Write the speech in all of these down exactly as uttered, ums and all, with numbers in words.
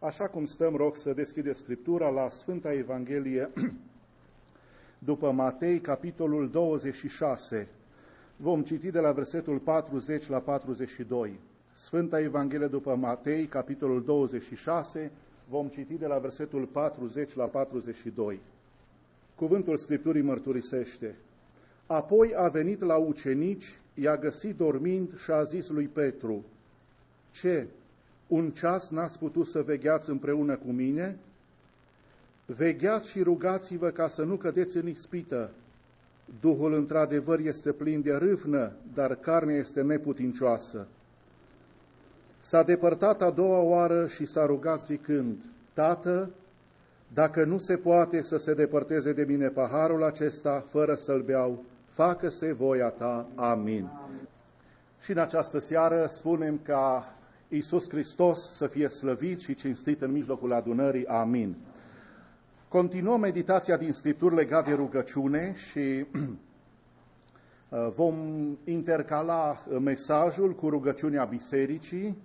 Așa cum stăm, rog să deschideți Scriptura la Sfânta Evanghelie după Matei, capitolul douăzeci și șase. Vom citi de la versetul patruzeci la patruzeci și doi. Sfânta Evanghelie după Matei, capitolul douăzeci și șase, vom citi de la versetul patruzeci la patruzeci și doi. Cuvântul Scripturii mărturisește: Apoi a venit la ucenici, i-a găsit dormind și a zis lui Petru: Ce, un ceas n-ați putut să vegheați împreună cu mine? Vegheați și rugați-vă ca să nu cădeți în ispită. Duhul într-adevăr este plin de râvnă, dar carnea este neputincioasă. S-a depărtat a doua oară și s-a rugat zicând: Tată, dacă nu se poate să se depărteze de mine paharul acesta, fără să-l beau, facă-se voia ta. Amin. Și în această seară spunem ca Iisus Hristos să fie slăvit și cinstit în mijlocul adunării. Amin. Continuăm meditația din Scripturi legat de rugăciune și vom intercala mesajul cu rugăciunea bisericii,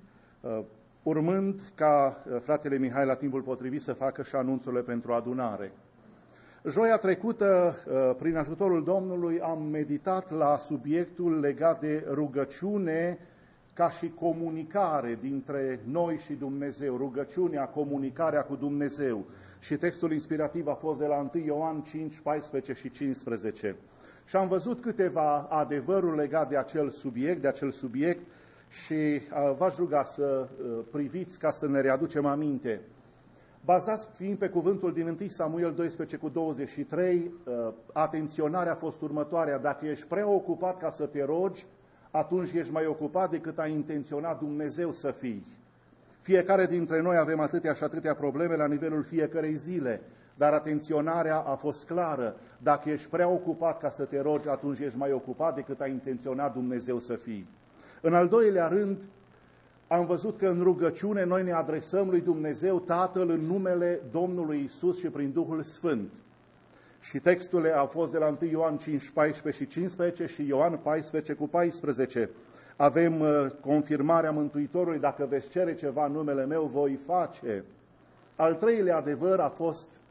urmând ca fratele Mihai la timpul potrivit să facă și anunțurile pentru adunare. Joia trecută, prin ajutorul Domnului, am meditat la subiectul legat de rugăciune ca și comunicare dintre noi și Dumnezeu, rugăciunea, comunicarea cu Dumnezeu. Și textul inspirativ a fost de la întâi Ioan cinci, paisprezece și cincisprezece. Și am văzut câteva adevăruri legate de acel subiect, de acel subiect și v-aș ruga să priviți ca să ne readucem aminte. Bazați fiind pe cuvântul din întâi Samuel doisprezece cu douăzeci și trei, atenționarea a fost următoarea: dacă ești prea ocupat ca să te rogi, atunci ești mai ocupat decât a intenționat Dumnezeu să fii. Fiecare dintre noi avem atâtea și atâtea probleme la nivelul fiecărei zile, dar atenționarea a fost clară. Dacă ești prea ocupat ca să te rogi, atunci ești mai ocupat decât a intenționat Dumnezeu să fii. În al doilea rând, am văzut că în rugăciune noi ne adresăm lui Dumnezeu Tatăl în numele Domnului Isus și prin Duhul Sfânt. Și textele au fost de la întâi Ioan cinci, paisprezece și cincisprezece și Ioan paisprezece cu paisprezece. Avem uh, confirmarea Mântuitorului: dacă veți cere ceva în numele meu, voi face. Al treilea adevăr a fost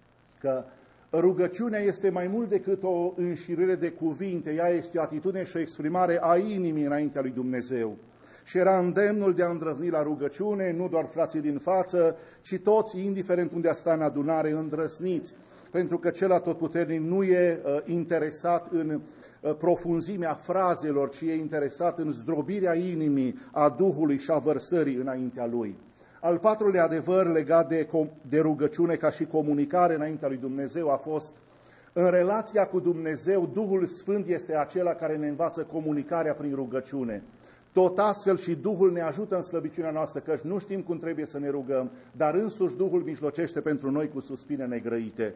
că rugăciunea este mai mult decât o înșirire de cuvinte, ea este o atitudine și o exprimare a inimii înaintea lui Dumnezeu. Și era îndemnul de a îndrăzni la rugăciune, nu doar frații din față, ci toți, indiferent unde a sta în adunare, îndrăsniți, pentru că cel atotputernic nu e uh, interesat în uh, profunzimea frazelor, ci e interesat în zdrobirea inimii, a Duhului și a vărsării înaintea Lui. Al patrulea adevăr legat de, de rugăciune ca și comunicare înaintea lui Dumnezeu a fost: în relația cu Dumnezeu, Duhul Sfânt este acela care ne învață comunicarea prin rugăciune. Tot astfel și Duhul ne ajută în slăbiciunea noastră, căci nu știm cum trebuie să ne rugăm, dar însuși Duhul mijlocește pentru noi cu suspine negrăite.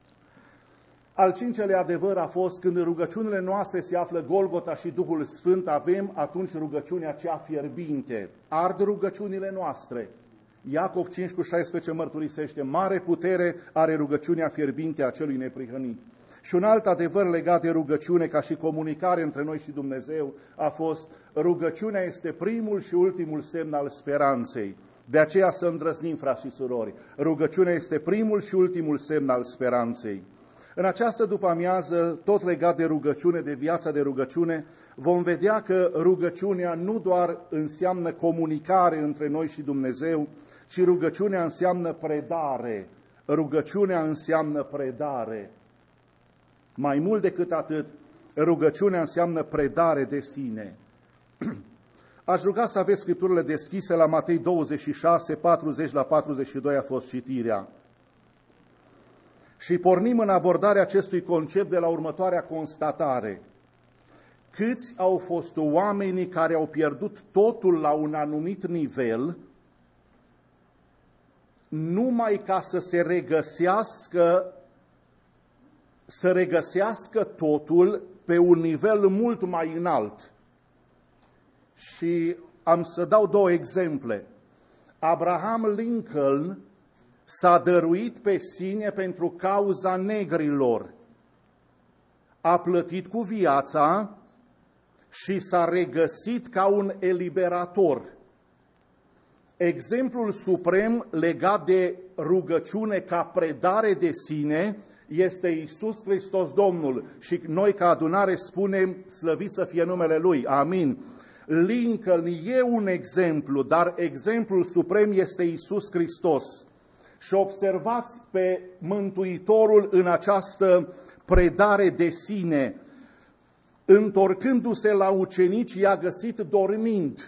Al cincelea adevăr a fost: când în rugăciunile noastre se află Golgota și Duhul Sfânt, avem atunci rugăciunea cea fierbinte. Ard rugăciunile noastre. Iacov cinci cu șaisprezece mărturisește: mare putere are rugăciunea fierbinte a celui neprihănit. Și un alt adevăr legat de rugăciune ca și comunicare între noi și Dumnezeu a fost: rugăciunea este primul și ultimul semn al speranței. De aceea să îndrăznim, frați și surori, rugăciunea este primul și ultimul semn al speranței. În această după-amiază, tot legat de rugăciune, de viața de rugăciune, vom vedea că rugăciunea nu doar înseamnă comunicare între noi și Dumnezeu, ci rugăciunea înseamnă predare. Rugăciunea înseamnă predare. Mai mult decât atât, rugăciunea înseamnă predare de sine. Aș ruga să aveți Scripturile deschise la Matei douăzeci și șase, patruzeci la patruzeci și doi a fost citirea. Și pornim în abordarea acestui concept de la următoarea constatare: câți au fost oamenii care au pierdut totul la un anumit nivel, numai ca să se regăsească, să regăsească totul pe un nivel mult mai înalt. Și am să dau două exemple. Abraham Lincoln s-a dăruit pe sine pentru cauza negrilor. A plătit cu viața și s-a regăsit ca un eliberator. exemplul suprem legat de rugăciune ca predare de sine este Iisus Hristos Domnul și noi ca adunare spunem slăvit să fie numele Lui. Amin. Lincoln e un exemplu, dar exemplul suprem este Iisus Hristos. Și observați pe Mântuitorul în această predare de sine. Întorcându-se la ucenici, i-a găsit dormind.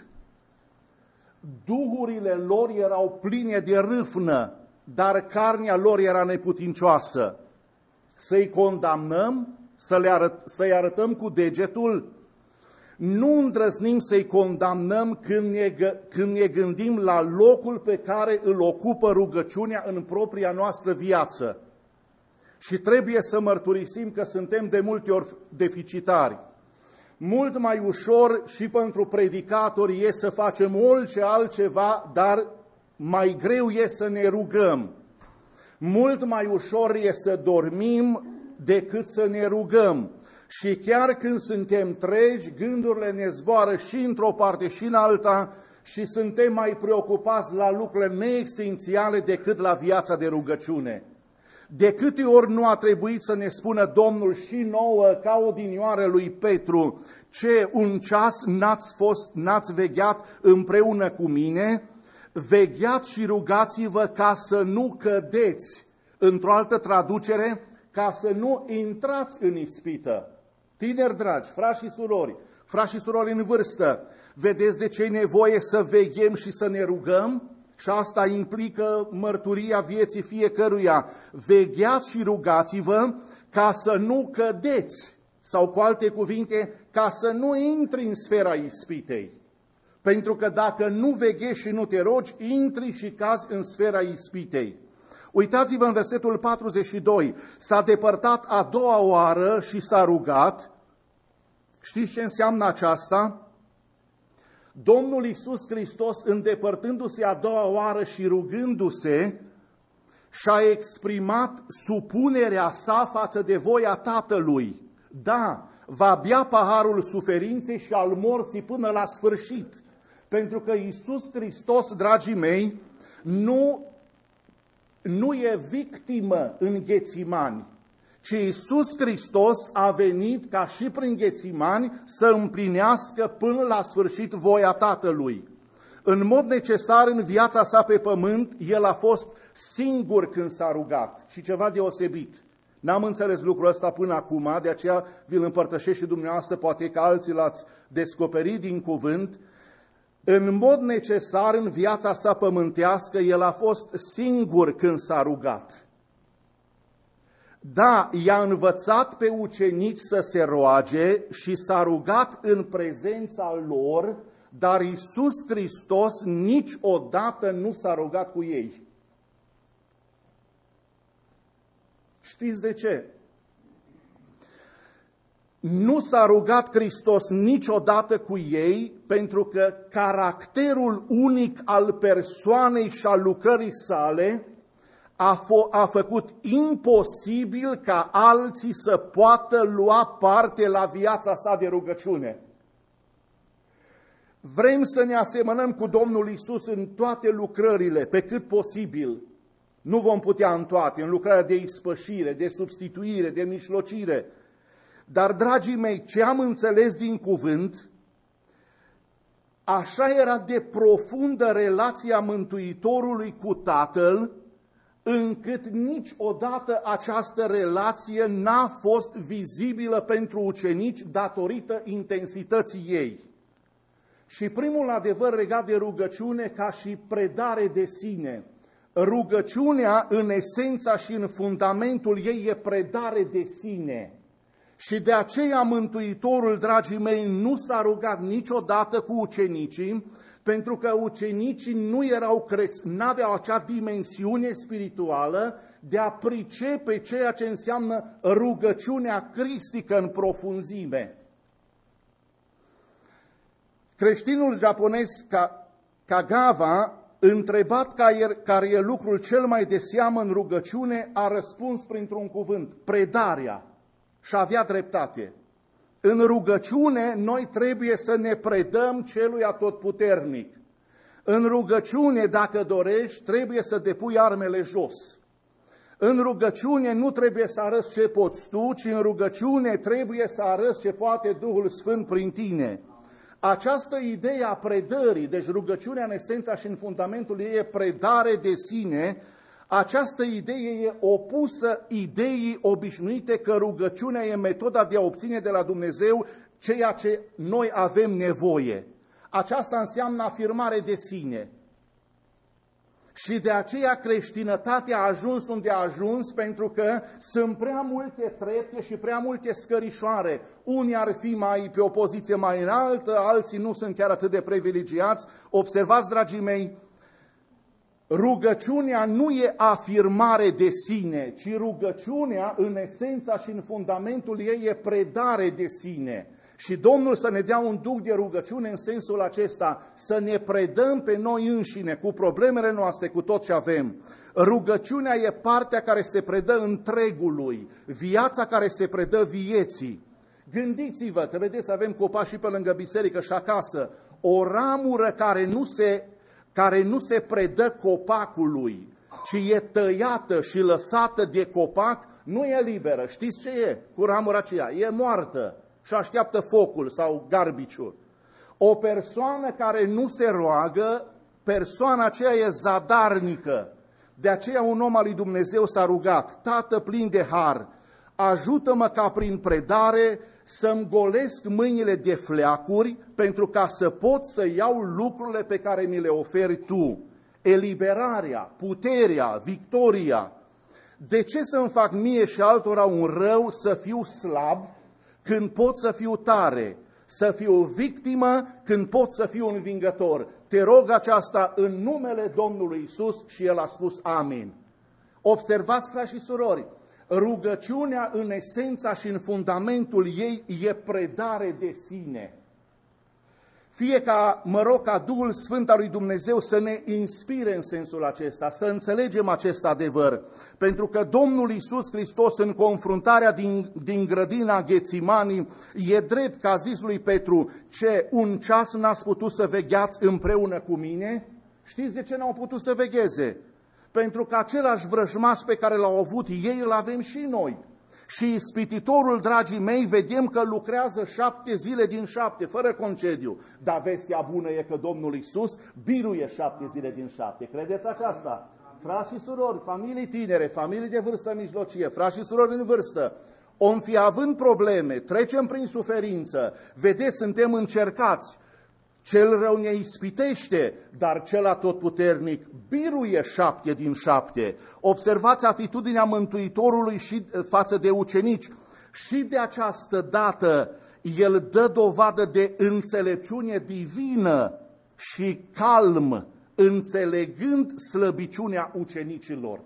Duhurile lor erau pline de râvnă, dar carnea lor era neputincioasă. Să-i condamnăm, să le arăt, să-i arătăm cu degetul? Nu îndrăznim să-i condamnăm când ne, când ne gândim la locul pe care îl ocupă rugăciunea în propria noastră viață. Și trebuie să mărturisim că suntem de multe ori deficitari. Mult mai ușor și pentru predicatori e să facem orice altceva, dar mai greu e să ne rugăm. Mult mai ușor e să dormim decât să ne rugăm. Și chiar când suntem tregi, gândurile ne zboară și într-o parte și în alta și suntem mai preocupați la lucrurile neesențiale decât la viața de rugăciune. De câte ori nu a trebuit să ne spună Domnul și nouă, ca odinioară lui Petru, ce un ceas n-ați fost, n-ați vegheat împreună cu mine, vegheați și rugați-vă ca să nu cădeți. Într-o altă traducere, ca să nu intrați în ispită. Tineri dragi, frați și surori, frați și surori în vârstă, vedeți de ce e nevoie să veghem și să ne rugăm? Și asta implică mărturia vieții fiecăruia. Vegheați și rugați-vă ca să nu cădeți, sau cu alte cuvinte, ca să nu intri în sfera ispitei. Pentru că dacă nu veghezi și nu te rogi, intri și cazi în sfera ispitei. Uitați-vă în versetul patruzeci și doi. S-a depărtat a doua oară și s-a rugat. Știți ce înseamnă aceasta? Domnul Iisus Hristos, îndepărtându-se a doua oară și rugându-se, și-a exprimat supunerea sa față de voia Tatălui. Da, va bea paharul suferinței și al morții până la sfârșit. Pentru că Iisus Hristos, dragii mei, nu, nu e victimă în Ghețimani, ci Iisus Hristos a venit ca și prin Ghețimani să împlinească până la sfârșit voia Tatălui. În mod necesar, în viața sa pe pământ, El a fost singur când s-a rugat și ceva deosebit. N-am înțeles lucrul ăsta până acum, de aceea vi-l împărtășesc și dumneavoastră, poate că alții l-ați descoperit din cuvânt. În mod necesar, în viața sa pământească, El a fost singur când s-a rugat. Da, i-a învățat pe ucenici să se roage și s-a rugat în prezența lor, dar Iisus Hristos niciodată nu s-a rugat cu ei. Știți de ce? Nu s-a rugat Hristos niciodată cu ei, pentru că caracterul unic al persoanei și al lucrării sale a, f- a făcut imposibil ca alții să poată lua parte la viața sa de rugăciune. Vrem să ne asemănăm cu Domnul Iisus în toate lucrările, pe cât posibil. Nu vom putea în toate, în lucrarea de ispășire, de substituire, de mijlocire. Dar, dragii mei, ce am înțeles din cuvânt, așa era de profundă relația Mântuitorului cu Tatăl, încât niciodată această relație n-a fost vizibilă pentru ucenici datorită intensității ei. Și primul adevăr legat de rugăciune ca și predare de sine. Rugăciunea, în esența și în fundamentul ei, e predare de sine. Și de aceea Mântuitorul, dragii mei, nu s-a rugat niciodată cu ucenicii, pentru că ucenicii nu erau cres, n-aveau acea dimensiune spirituală de a pricepe ceea ce înseamnă rugăciunea cristică în profunzime. Creștinul japonez Kagawa, întrebat care e lucrul cel mai de seamă în rugăciune, a răspuns printr-un cuvânt: predarea. Și avea dreptate. În rugăciune noi trebuie să ne predăm celui atotputernic. În rugăciune, dacă dorești, trebuie să depui armele jos. În rugăciune nu trebuie să arăți ce poți tu, ci în rugăciune trebuie să arăți ce poate Duhul Sfânt prin tine. Această idee a predării, deci rugăciunea în esența și în fundamentul ei e predare de sine, această idee e opusă ideii obișnuite că rugăciunea e metoda de a obține de la Dumnezeu ceea ce noi avem nevoie. Aceasta înseamnă afirmare de sine. Și de aceea creștinătatea a ajuns unde a ajuns, pentru că sunt prea multe trepte și prea multe scărișoare. Unii ar fi mai pe o poziție mai înaltă, alții nu sunt chiar atât de privilegiați. Observați, dragii mei, rugăciunea nu e afirmare de sine, ci rugăciunea în esența și în fundamentul ei e predare de sine. Și Domnul să ne dea un duh de rugăciune în sensul acesta, să ne predăm pe noi înșine cu problemele noastre, cu tot ce avem. Rugăciunea e partea care se predă întregului, viața care se predă vieții. Gândiți-vă că, vedeți, avem copaci și pe lângă biserică și acasă, o ramură care nu se, care nu se predă copacului, ci e tăiată și lăsată de copac, nu e liberă. Știți ce e cu ramura aceea? E moartă și așteaptă focul sau garbiciul. O persoană care nu se roagă, persoana aceea e zadarnică. De aceea un om al lui Dumnezeu s-a rugat: Tată plin de har, ajută-mă ca prin predare să-mi golesc mâinile de fleacuri, pentru ca să pot să iau lucrurile pe care mi le oferi Tu. Eliberarea, puterea, victoria. De ce să-mi fac mie și altora un rău, să fiu slab când pot să fiu tare, să fiu victimă când pot să fiu învingător? Te rog aceasta în numele Domnului Isus, și El a spus amin. Observați, frați și surori, rugăciunea în esența și în fundamentul ei e predare de sine. Fie ca, mă rog, ca Duhul Sfânt al lui Dumnezeu să ne inspire în sensul acesta, să înțelegem acest adevăr. Pentru că Domnul Iisus Hristos, în confruntarea din, din grădina Ghețimanii, e drept că a zis lui Petru: ce, un ceas n-ați putut să vegheați împreună cu mine? Știți de ce n-au putut să vegheze? Pentru că același vrăjmaș pe care l-au avut ei, îl avem și noi. Și ispititorul, dragii mei, vedem că lucrează șapte zile din șapte, fără concediu. Dar vestea bună e că Domnul Iisus biruie șapte zile din șapte. Credeți aceasta? Frați și surori, familii tinere, familii de vârstă mijlocie, frați și surori în vârstă, om fi având probleme, trecem prin suferință, vedeți, suntem încercați. Cel rău ne ispitește, dar cel atotputernic biruie șapte din șapte. Observați atitudinea Mântuitorului și față de ucenici. Și de această dată El dă dovadă de înțelepciune divină și calm, înțelegând slăbiciunea ucenicilor.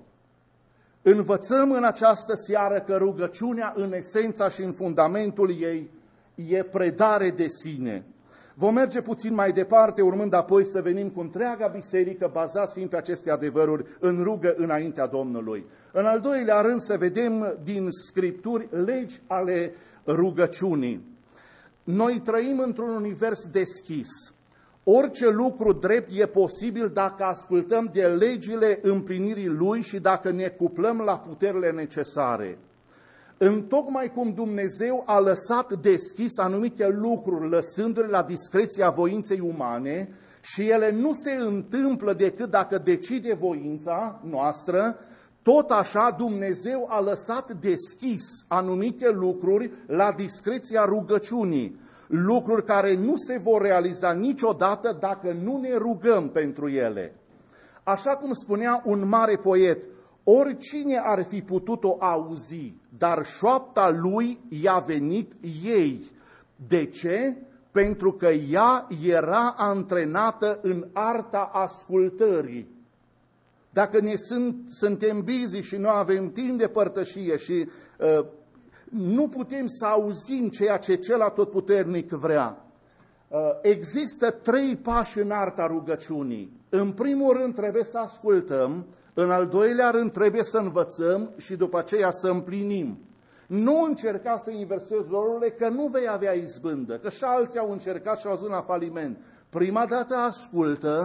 Învățăm în această seară că rugăciunea în esența și în fundamentul ei e predare de sine. Vom merge puțin mai departe, urmând apoi să venim cu întreaga biserică, bazați fiind pe aceste adevăruri, în rugă înaintea Domnului. În al doilea rând să vedem din Scripturi legi ale rugăciunii. Noi trăim într-un univers deschis. Orice lucru drept e posibil dacă ascultăm de legile împlinirii lui și dacă ne cuplăm la puterile necesare. Întocmai cum Dumnezeu a lăsat deschis anumite lucruri, lăsându-le la discreția voinței umane, și ele nu se întâmplă decât dacă decide voința noastră, tot așa Dumnezeu a lăsat deschis anumite lucruri la discreția rugăciunii, lucruri care nu se vor realiza niciodată dacă nu ne rugăm pentru ele. Așa cum spunea un mare poet: oricine ar fi putut-o auzi, dar șoapta lui i-a venit ei. De ce? Pentru că ea era antrenată în arta ascultării. Dacă ne sunt, suntem busy și nu avem timp de părtășie și uh, nu putem să auzim ceea ce cel atotputernic vrea, uh, există trei pași în arta rugăciunii. În primul rând trebuie să ascultăm, în al doilea rând trebuie să învățăm și după aceea să împlinim. Nu încerca să inversezi rolurile, că nu vei avea izbândă, că și alții au încercat și au ajuns la faliment. Prima dată ascultă,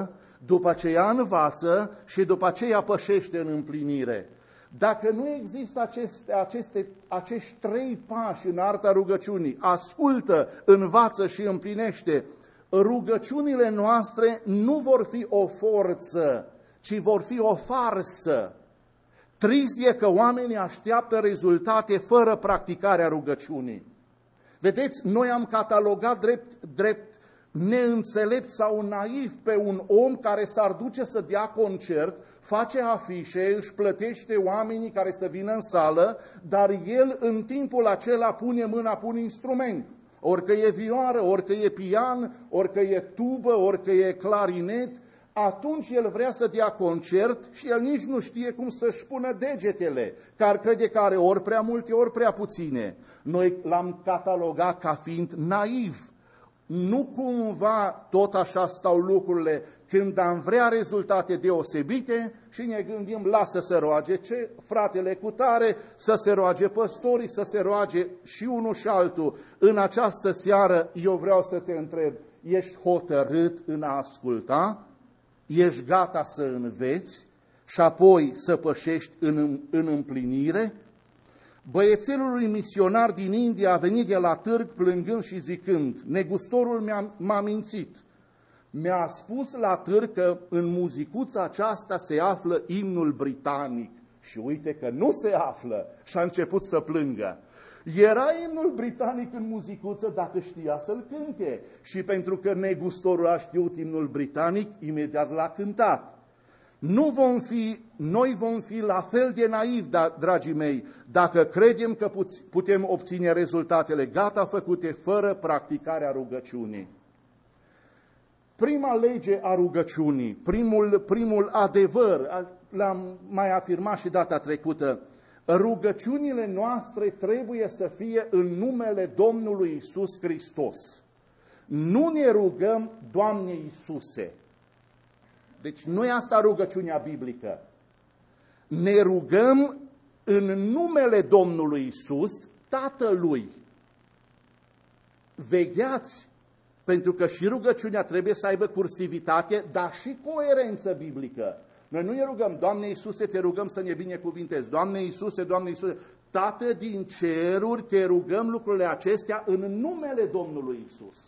după aceea învață și după aceea pășește în împlinire. Dacă nu există aceste, aceste, acești trei pași în arta rugăciunii, ascultă, învață și împlinește, rugăciunile noastre nu vor fi o forță, ci vor fi o farsă. Trist e că oamenii așteaptă rezultate fără practicarea rugăciunii. Vedeți, noi am catalogat drept, drept neînțelept sau naiv pe un om care s-ar duce să dea concert, face afișe, își plătește oamenii care să vină în sală, dar el în timpul acela pune mâna pe un instrument. Orică e vioară, orică e pian, orică e tubă, orică e clarinet, atunci el vrea să dea concert și el nici nu știe cum să-și pună degetele, că ar crede că are ori prea multe, ori prea puține. Noi l-am catalogat ca fiind naiv. Nu cumva tot așa stau lucrurile când am vrea rezultate deosebite și ne gândim, lasă să roage ce fratele cu tare, să se roage păstorii, să se roage și unul și altul. În această seară eu vreau să te întreb, ești hotărât în a asculta? Ești gata să înveți și apoi să pășești în, în împlinire? Băiețelul misionar din India a venit de la târg plângând și zicând, negustorul mi-a, m-a mințit. Mi-a spus la târg că în muzicuța aceasta se află imnul britanic. Și uite că nu se află și a început să plângă. Era imnul britanic în muzicuță dacă știa să-l cânte. Și pentru că negustorul a știut imnul britanic, imediat l-a cântat. Nu vom fi, noi vom fi la fel de naivi, da, dragii mei, dacă credem că putem obține rezultatele gata făcute fără practicarea rugăciunii. Prima lege a rugăciunii, primul, primul adevăr, l-am mai afirmat și data trecută, rugăciunile noastre trebuie să fie în numele Domnului Iisus Hristos. Nu ne rugăm, Doamne Iisuse. Deci nu e asta rugăciunea biblică. Ne rugăm în numele Domnului Iisus, Tatălui. Vegheați, pentru că și rugăciunea trebuie să aibă cursivitate, dar și coerență biblică. Noi nu ne rugăm, Doamne Iisuse, te rugăm să ne binecuvintezi. Doamne Iisuse, Doamne Iisuse, Tată din ceruri, te rugăm lucrurile acestea în numele Domnului Iisus.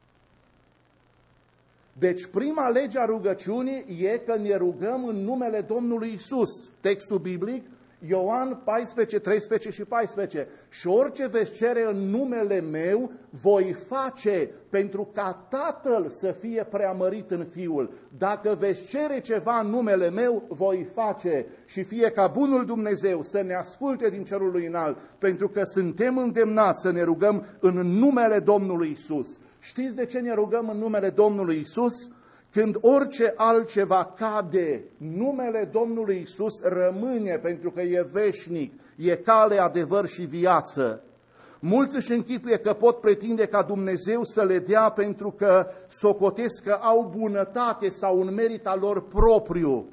Deci prima lege a rugăciunii e că ne rugăm în numele Domnului Iisus. Textul biblic, Ioan paisprezece, treisprezece și paisprezece. Și orice veți cere în numele meu, voi face pentru ca Tatăl să fie preamărit în Fiul. Dacă veți cere ceva în numele meu, voi face. Și fie ca bunul Dumnezeu să ne asculte din cerul lui înalt, pentru că suntem îndemnați să ne rugăm în numele Domnului Iisus. Știți de ce ne rugăm în numele Domnului Iisus? Când orice altceva cade, numele Domnului Iisus rămâne pentru că e veșnic, e cale, adevăr și viață. Mulți își închipuie că pot pretinde ca Dumnezeu să le dea pentru că socotesc că au bunătate sau un merit al lor propriu.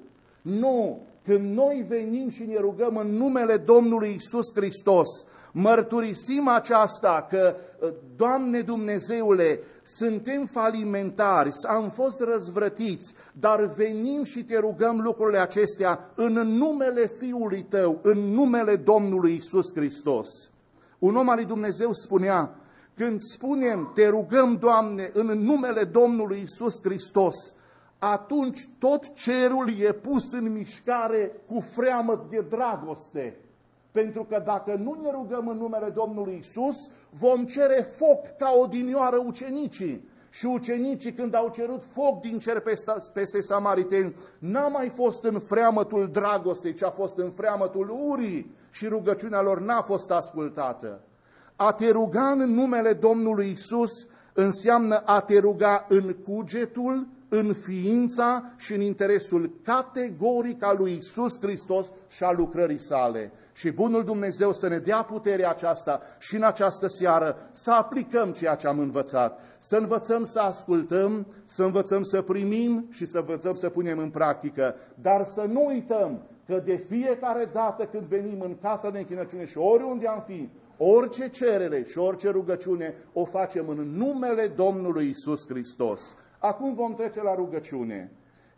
Nu! Când noi venim și ne rugăm în numele Domnului Iisus Hristos, mărturisim aceasta că, Doamne Dumnezeule, suntem falimentari, am fost răzvrătiți, dar venim și te rugăm lucrurile acestea în numele Fiului Tău, în numele Domnului Iisus Hristos. Un om al lui Dumnezeu spunea, când spunem, te rugăm, Doamne, în numele Domnului Iisus Hristos, atunci tot cerul e pus în mișcare cu freamă de dragoste. Pentru că dacă nu ne rugăm în numele Domnului Iisus, vom cere foc ca odinioară ucenicii. Și ucenicii, când au cerut foc din cer peste samariteni, n-a mai fost în freamătul dragostei, ci a fost în freamătul urii și rugăciunea lor n-a fost ascultată. A te ruga în numele Domnului Iisus înseamnă a te ruga în cugetul, în ființa și în interesul categoric al lui Iisus Hristos și al lucrării sale. Și bunul Dumnezeu să ne dea puterea aceasta și în această seară să aplicăm ceea ce am învățat. Să învățăm să ascultăm, să învățăm să primim și să învățăm să punem în practică. Dar să nu uităm că de fiecare dată când venim în casa de închinăciune și oriunde am fi, orice cerere și orice rugăciune o facem în numele Domnului Iisus Hristos. Acum vom trece la rugăciune.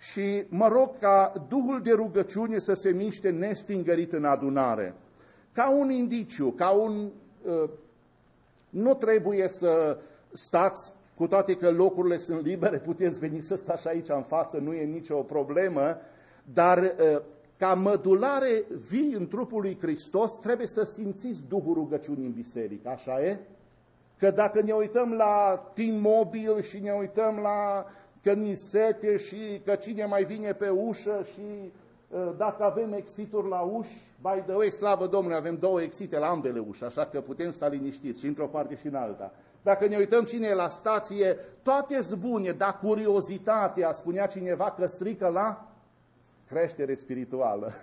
și mă rog ca Duhul de rugăciune să se miște nestingărit în adunare. Ca un indiciu, ca un... Uh, nu trebuie să stați, cu toate că locurile sunt libere, puteți veni să stați aici în față, nu e nicio problemă, dar uh, ca mădulare vii în trupul lui Hristos, trebuie să simțiți Duhul rugăciunii în biserică, așa e? Că dacă ne uităm la T-Mobile și ne uităm la că ni sete și că cine mai vine pe ușă și uh, dacă avem exituri la uși, by the way, slavă Domnului, avem două exite la ambele uși, așa că putem sta liniștiți și într-o parte și în alta. Dacă ne uităm cine e la stație, toate-s bune, dar curiozitatea, spunea cineva că strică la creștere spirituală.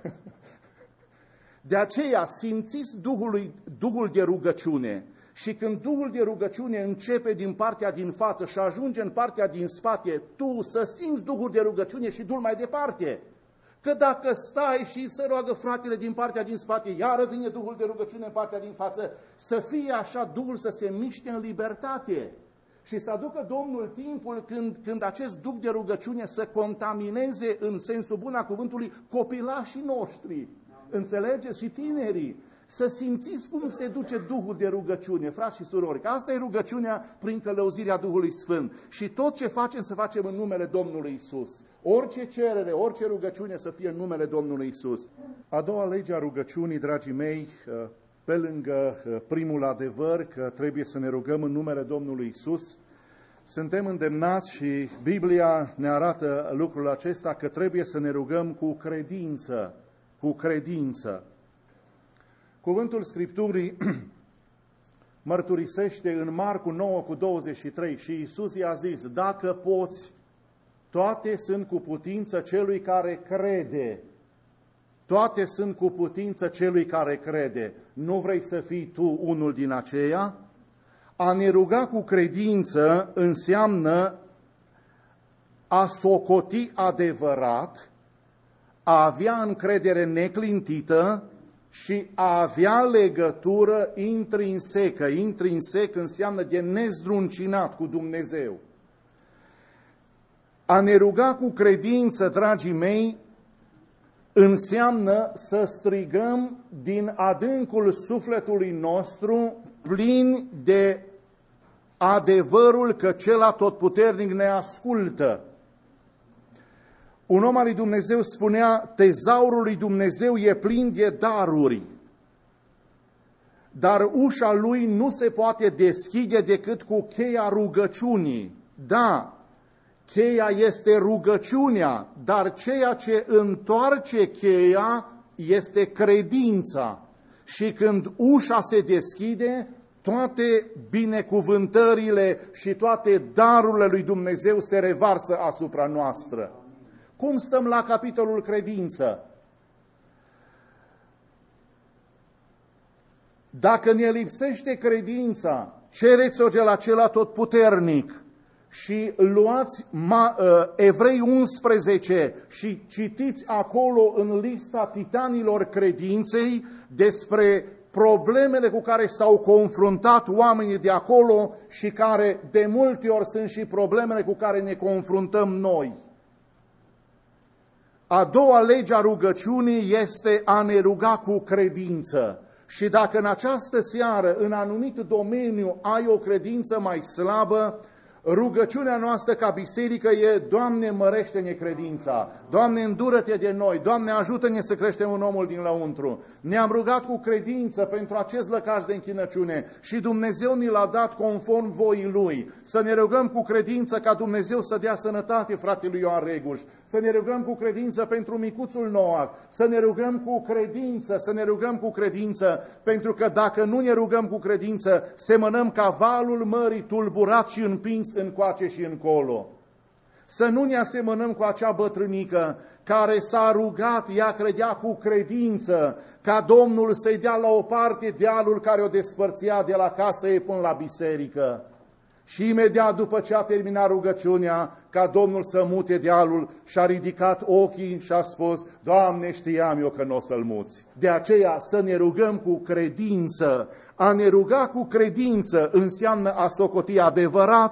De aceea simțiți Duhul, Duhul de rugăciune. Și când Duhul de rugăciune începe din partea din față și ajunge în partea din spate, tu să simți Duhul de rugăciune și du-l mai departe. Că dacă stai și se roagă fratele din partea din spate, iară vine Duhul de rugăciune în partea din față, să fie așa Duhul să se miște în libertate. Și să aducă Domnul timpul când, când acest duh de rugăciune să contamineze în sensul bun a cuvântului copilașii noștri. Înțelegeți? Și tinerii. Să simțiți cum se duce Duhul de rugăciune, frați și surori. Că asta e rugăciunea prin călăuzirea Duhului Sfânt. Și tot ce facem să facem în numele Domnului Isus. Orice cerere, orice rugăciune să fie în numele Domnului Isus. A doua lege a rugăciunii, dragii mei, pe lângă primul adevăr că trebuie să ne rugăm în numele Domnului Isus, suntem îndemnați și Biblia ne arată lucrul acesta că trebuie să ne rugăm cu credință, cu credință. Cuvântul Scripturii mărturisește în Marcu nouă cu douăzeci și trei și Iisus i-a zis, dacă poți, toate sunt cu putință celui care crede. Toate sunt cu putință celui care crede. Nu vrei să fii tu unul din aceia? A ne ruga cu credință înseamnă a socoti adevărat, a avea încredere neclintită și a avea legătură intrinsecă. Intrinsec înseamnă de nezdruncinat cu Dumnezeu. A ne ruga cu credință, dragii mei, înseamnă să strigăm din adâncul sufletului nostru plin de adevărul că cel atotputernic ne ascultă. Un om al lui Dumnezeu spunea, tezaurul lui Dumnezeu e plin de daruri, dar ușa lui nu se poate deschide decât cu cheia rugăciunii. Da, cheia este rugăciunea, dar ceea ce întoarce cheia este credința. Și când ușa se deschide, toate binecuvântările și toate darurile lui Dumnezeu se revarsă asupra noastră. Cum stăm la capitolul credință? Dacă ne lipsește credința, cereți-o de la cel atotputernic și luați Evrei unsprezece și citiți acolo în lista titanilor credinței despre problemele cu care s-au confruntat oamenii de acolo și care de multe ori sunt și problemele cu care ne confruntăm noi. A doua lege a rugăciunii este a ne ruga cu credință. Și dacă în această seară, în anumit domeniu, ai o credință mai slabă, rugăciunea noastră ca biserică e, Doamne, mărește-ne credința, Doamne, îndură-te de noi, Doamne, ajută-ne să creștem în omul din lăuntru. Ne-am rugat cu credință pentru acest lăcaș de închinăciune și Dumnezeu ni l-a dat conform voii Lui. Să ne rugăm cu credință ca Dumnezeu să dea sănătate fratelui Ioan Reguș, să ne rugăm cu credință pentru micuțul Noac, să ne rugăm cu credință, să ne rugăm cu credință, pentru că dacă nu ne rugăm cu credință, semănăm ca valul mării tulburat și împins încoace și încolo. Să nu ne asemănăm cu acea bătrânică care s-a rugat, ea credea cu credință, ca Domnul să-i dea la o parte dealul care o despărțea de la casă ei până la biserică. Și imediat după ce a terminat rugăciunea, ca Domnul să mute dealul, și-a ridicat ochii și a spus, Doamne, știam eu că nu o să-l muți. De aceea să ne rugăm cu credință. A ne ruga cu credință înseamnă a socoti adevărat,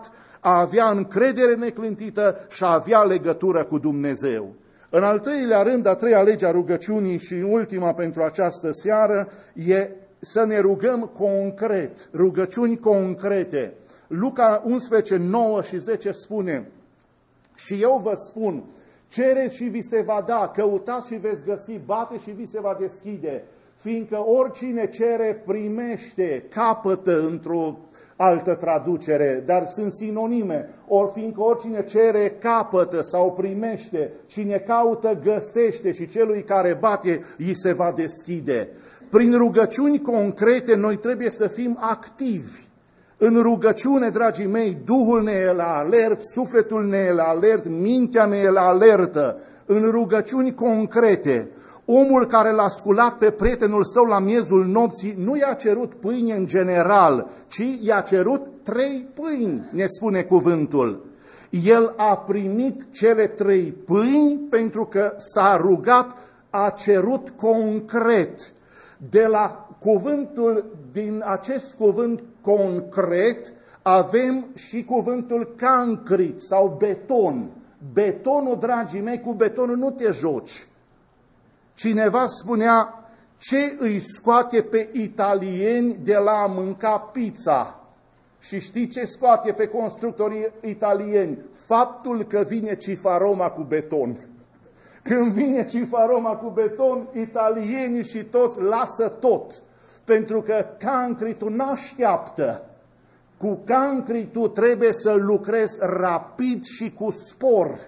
a avea încredere neclintită și a avea legătură cu Dumnezeu. În al treilea rând, a treia lege a rugăciunii și ultima pentru această seară e să ne rugăm concret, rugăciuni concrete. Luca unsprezece, nouă și zece spune: și eu vă spun, cereți și vi se va da, căutați și veți găsi, bate și vi se va deschide, fiindcă oricine cere primește, capătă într-o altă traducere, dar sunt sinonime. Ori fiindcă oricine cere, capătă sau primește, cine caută, găsește și celui care bate, îi se va deschide. Prin rugăciuni concrete, noi trebuie să fim activi. În rugăciune, dragii mei, Duhul ne e la alert, sufletul ne e la alert, mintea ne e la alertă. În rugăciuni concrete, omul care l-a sculat pe prietenul său la miezul nopții nu i-a cerut pâine în general, ci i-a cerut trei pâini, ne spune cuvântul. El a primit cele trei pâini pentru că s-a rugat, a cerut concret. De la cuvântul, din acest cuvânt concret, avem și cuvântul cancrit sau beton. Betonul, dragii mei, cu betonul nu te joci. Cineva spunea: ce îi scoate pe italieni de la a mânca pizza? Și știi ce scoate pe constructorii italieni? Faptul că vine cifaroma cu beton. Când vine cifaroma cu beton, italienii și toți lasă tot. Pentru că cancritul n-așteaptă. Cu cancritul trebuie să lucrezi rapid și cu spor.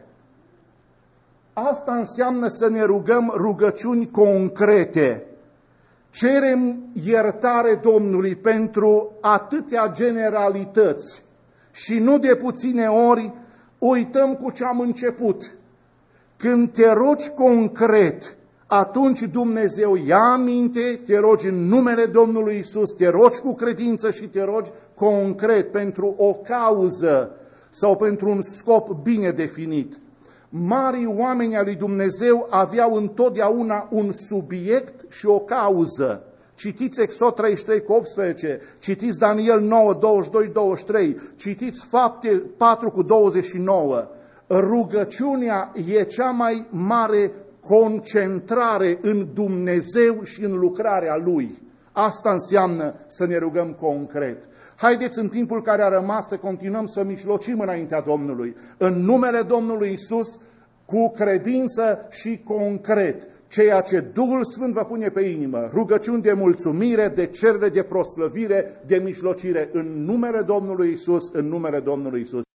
Asta înseamnă să ne rugăm rugăciuni concrete. Cerem iertare Domnului pentru atâtea generalități și nu de puține ori uităm cu ce am început. Când te rogi concret, atunci Dumnezeu ia aminte, te rogi în numele Domnului Iisus, te rogi cu credință și te rogi concret pentru o cauză sau pentru un scop bine definit. Marii oameni ai lui Dumnezeu aveau întotdeauna un subiect și o cauză. Citiți Exod treizeci și trei cu optsprezece, citiți Daniel nouă, douăzeci și doi douăzeci și trei, citiți Fapte patru cu douăzeci și nouă. Rugăciunea e cea mai mare concentrare în Dumnezeu și în lucrarea Lui. Asta înseamnă să ne rugăm concret. Haideți în timpul care a rămas să continuăm să mijlocim înaintea Domnului, în numele Domnului Iisus, cu credință și concret, ceea ce Duhul Sfânt vă pune pe inimă, rugăciuni de mulțumire, de cerere, de proslăvire, de mijlocire, în numele Domnului Iisus, în numele Domnului Iisus.